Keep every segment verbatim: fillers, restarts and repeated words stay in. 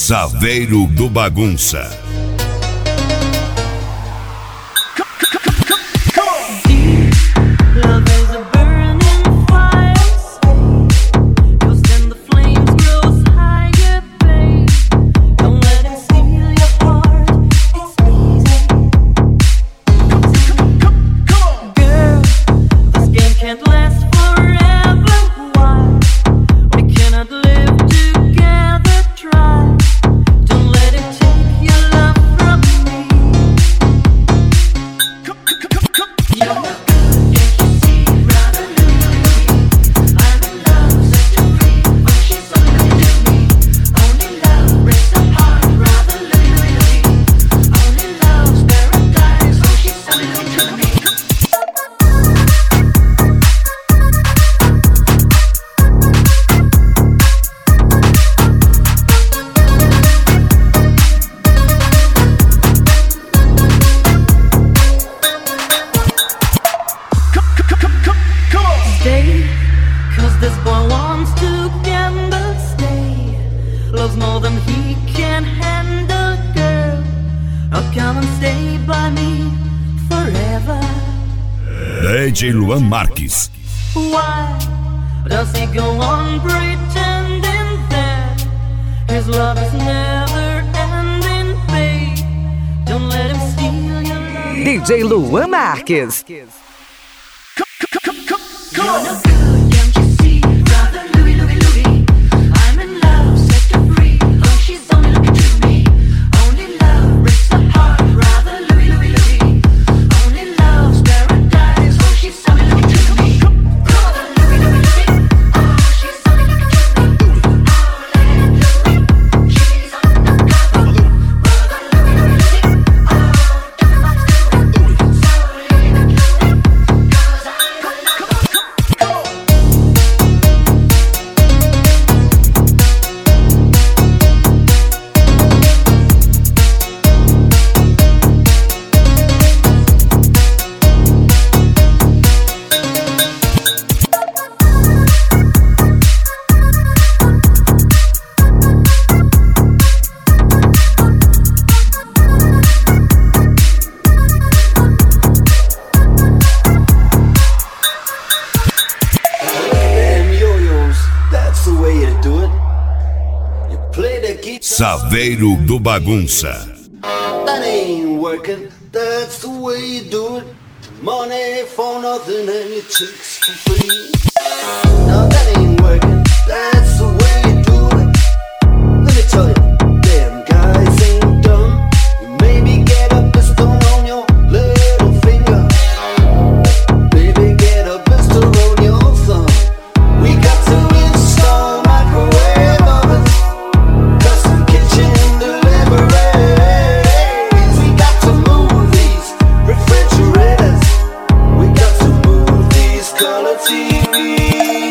Saveiro do Bagunça. D J Luan Marques. Why does he go on pretending that his love is never ending, babe? Don't let him steal your love. D J Luan Marques. You're no good, can't you see? Rather Louie, Louie, Louie. I'm in love, set her free. Oh, she's only looking to me. Only love breaks the heart. Rather Louie, Louie, Louie. Only love's paradise. Oh, she's only looking to me. Rather Louie, Louie, Louie. Oh, she's only looking to me. Oh, Louie, she's undercover. Rather Louie, Louie, Louie. Oh, everyone's doing it. So leave it, Louie, 'cause I'm gonna go. Them yo-yos, that's the way you do it. You play the guitar, Saveiro do Bagunça. that ain't working. That's the way you do it. Money for nothing and your chicks for free. Now that ain't working. That's the way you do it. Let me tell you, them guys ain't dumb. You maybe get a pistol on your little finger. Baby, get a pistol on your thumb. We got to install microwave ovens, custom kitchen deliveries. We got to move these refrigerators. We got to move these color T Vs.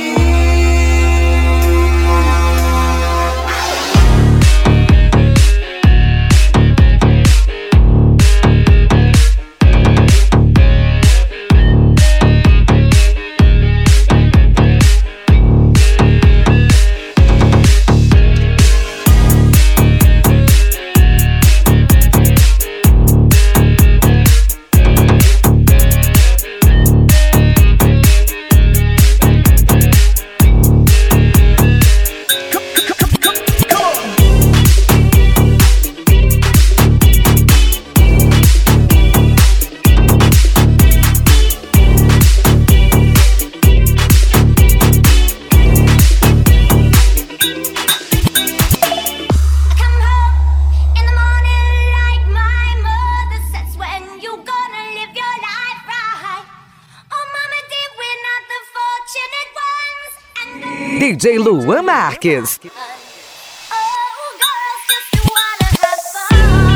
Come home in the morning like my mother says. When you gonna live your life right? Oh, mama dear, we're not the fortunate ones. And D J Luan Marques. oh, girls just wanna have fun.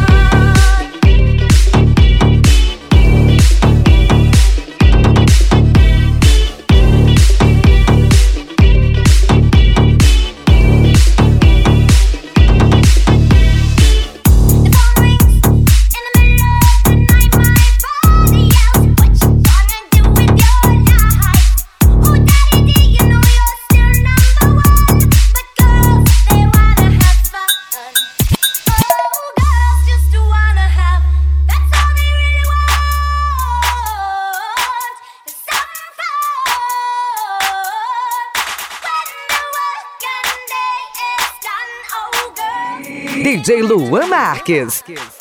The phone rings in the middle of the night. My father yells, "What you gonna do with your life? Oh, daddy, do you know you're still number one?" But girl, D J Luan Marques.